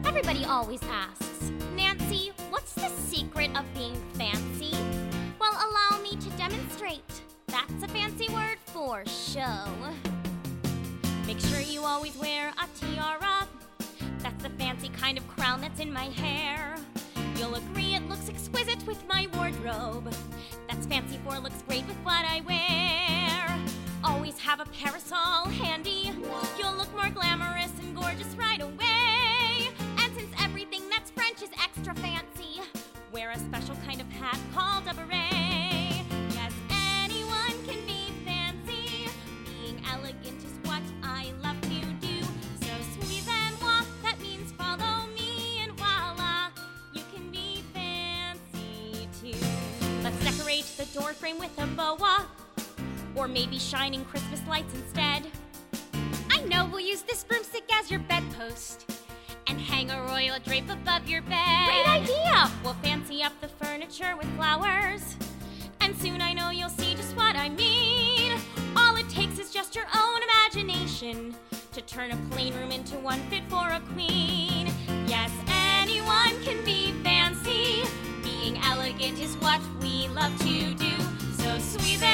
Everybody always asks, Nancy, what's the secret of being fancy? Well, allow me to demonstrate. That's a fancy word for show. Make sure you always wear a tiara. That's the fancy kind of crown that's in my hair. You'll agree it looks exquisite with my wardrobe. That's fancy for looks great with what I wear. Always have a parasol handy. You'll look more glamorous and gorgeous right away. And since everything that's French is extra fancy, wear a special kind of hat called a beret. Yes, anyone can be fancy. Being elegant is what I love to do. So suivez-moi, that means follow me, and voila, you can be fancy too. Let's decorate the door frame with a boa, or maybe shining Christmas lights instead. I know we'll use this broomstick as your bedpost and hang a royal drape above your bed. Great idea! We'll fancy up the furniture with flowers, and soon I know you'll see just what I mean. All it takes is just your own imagination to turn a plain room into one fit for a queen. Yes, anyone can be fancy. Being elegant is what we love to do. So suivez